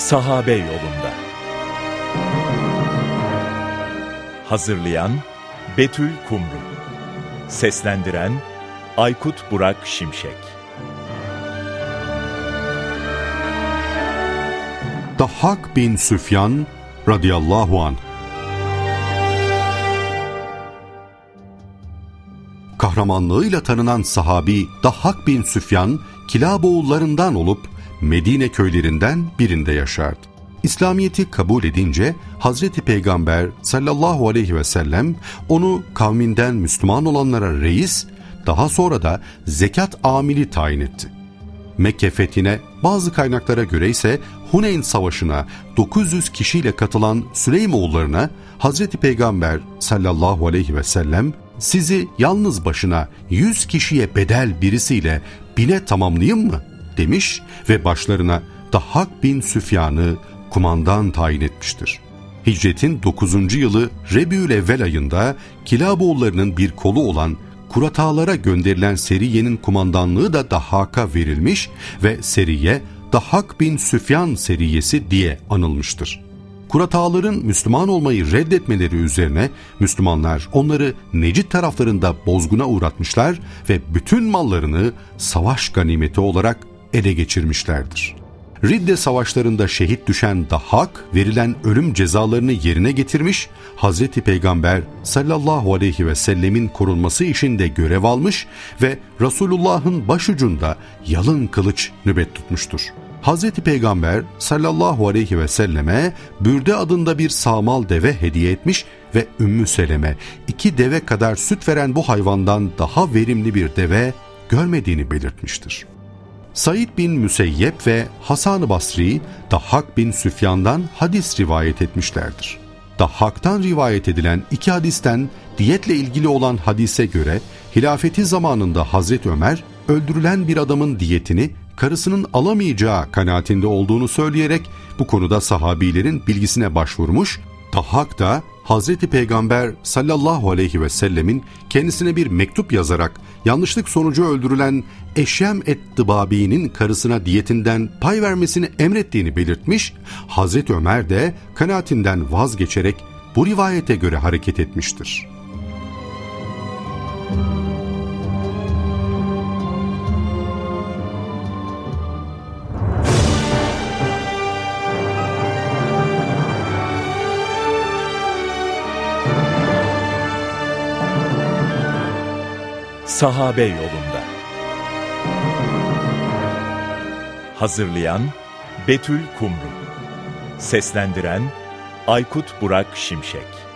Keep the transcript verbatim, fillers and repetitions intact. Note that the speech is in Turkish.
Sahabe yolunda. Hazırlayan Betül Kumru. Seslendiren Aykut Burak Şimşek. Dahhak bin Süfyan radıyallahu anh. Kahramanlığıyla tanınan sahabi Dahhak bin Süfyan, Kilaboğullarından olup Medine köylerinden birinde yaşardı. İslamiyet'i kabul edince Hazreti Peygamber sallallahu aleyhi ve sellem onu kavminden Müslüman olanlara reis, daha sonra da zekat amili tayin etti. Mekke fethine, bazı kaynaklara göre ise Huneyn Savaşı'na dokuz yüz kişiyle katılan Süleymoğullarına Hazreti Peygamber sallallahu aleyhi ve sellem, sizi yalnız başına yüz kişiye bedel birisiyle bine tamamlayayım mı demiş ve başlarına Dahhak bin Süfyan'ı kumandan tayin etmiştir. Hicretin dokuzuncu yılı Rebiülevvel ayında Kilaboğullarının bir kolu olan Kuratağlara gönderilen seriyenin kumandanlığı da Dahhak'a verilmiş ve seriye Dahhak bin Süfyan seriyesi diye anılmıştır. Kuratağların Müslüman olmayı reddetmeleri üzerine Müslümanlar onları Necid taraflarında bozguna uğratmışlar ve bütün mallarını savaş ganimeti olarak ele geçirmişlerdir. Ridde savaşlarında şehit düşen Dahhak, verilen ölüm cezalarını yerine getirmiş, Hazreti Peygamber sallallahu aleyhi ve sellemin korunması işinde görev almış ve Resulullah'ın başucunda yalın kılıç nöbet tutmuştur. Hazreti Peygamber sallallahu aleyhi ve selleme Bürde adında bir sağmal deve hediye etmiş ve Ümmü Seleme iki deve kadar süt veren bu hayvandan daha verimli bir deve görmediğini belirtmiştir. Said bin Müseyyep ve Hasan-ı Basri, Dahhak bin Süfyan'dan hadis rivayet etmişlerdir. Dahhak'tan rivayet edilen iki hadisten diyetle ilgili olan hadise göre, hilafeti zamanında Hazreti Ömer, öldürülen bir adamın diyetini karısının alamayacağı kanaatinde olduğunu söyleyerek bu konuda sahabilerin bilgisine başvurmuş, Dahhak da Hazreti Peygamber sallallahu aleyhi ve sellemin kendisine bir mektup yazarak yanlışlık sonucu öldürülen Eşyem et-Dıbabi'nin karısına diyetinden pay vermesini emrettiğini belirtmiş, Hazreti Ömer de kanaatinden vazgeçerek bu rivayete göre hareket etmiştir. Sahabe yolunda. Hazırlayan Betül Kumru. Seslendiren Aykut Burak Şimşek.